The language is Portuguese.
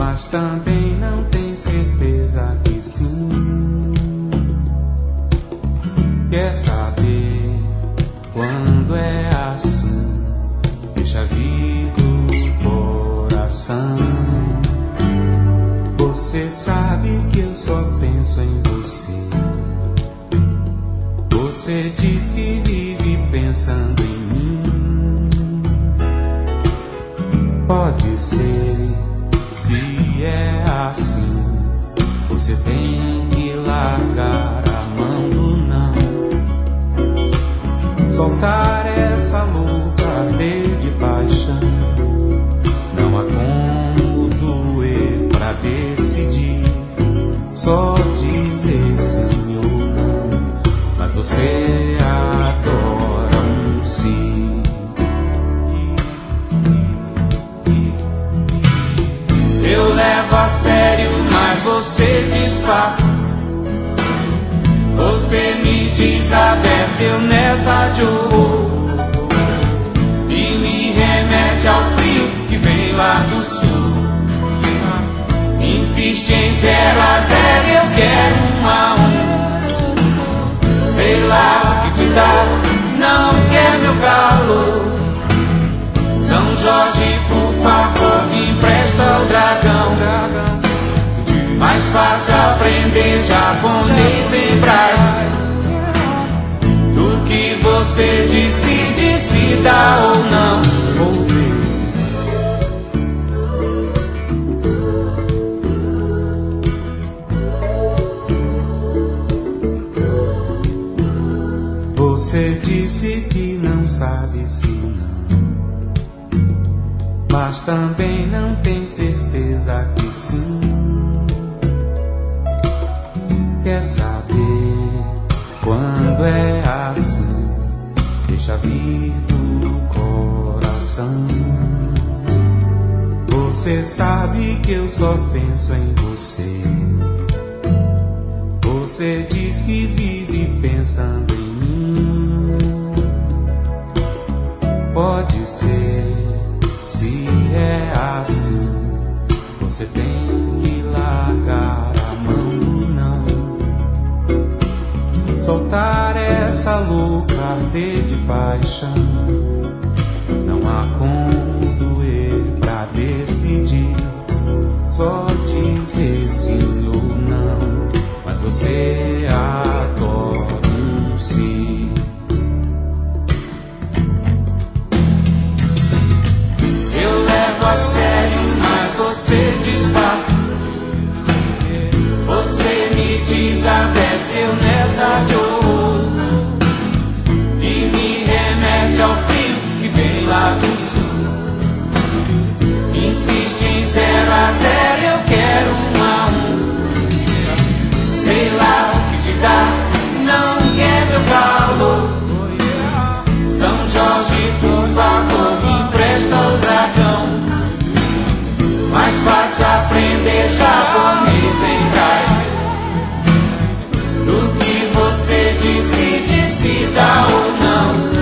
mas também não tem certeza que sim. Quer saber quando é assim? Deixa vir do coração. Você sabe que eu só penso em você. Você diz que vive pensando em mim. Pode ser, se é assim, você tem que largar a mão do não. Soltar essa louca ardor de paixão. Não há como doer pra decidir. Só dizer sim ou não. Mas você adora um sim. Eu levo a sério, mas você disfarça. Você me desabece, eu nessa de horror. E me remete ao frio que vem lá do sul. Insiste em 0 a 0, eu quero 1 a 1. Sei lá o que te dá, não quer meu calor. São Jorge, por favor, me empresta o dragão. Mais fácil aprender japonês em braille do que você decide se dá ou não. Você disse que não sabe se não, mas também não tem certeza que sim. Quer saber quando é assim? Deixa vir do coração. Você sabe que eu só penso em você. Você diz que vive pensando em mim. Pode ser, se é assim, você tem que largar a mão do não. Soltar essa louca ardor de paixão. Não há como doer pra decidir. Só dizer sim ou não. Mas você adora um sim. Eu levo a sério, mas você disfarça. Você me desabece, eu nessa de horror. E me remete ao frio que vem lá do sul. Insiste em 0 a 0, eu quero 1 a 1. Sei lá o que te dá, não quer meu calor. São Jorge, por favor, me empresta o dragão. Mais fácil aprender japonês em braille do que você decide se dá ou não.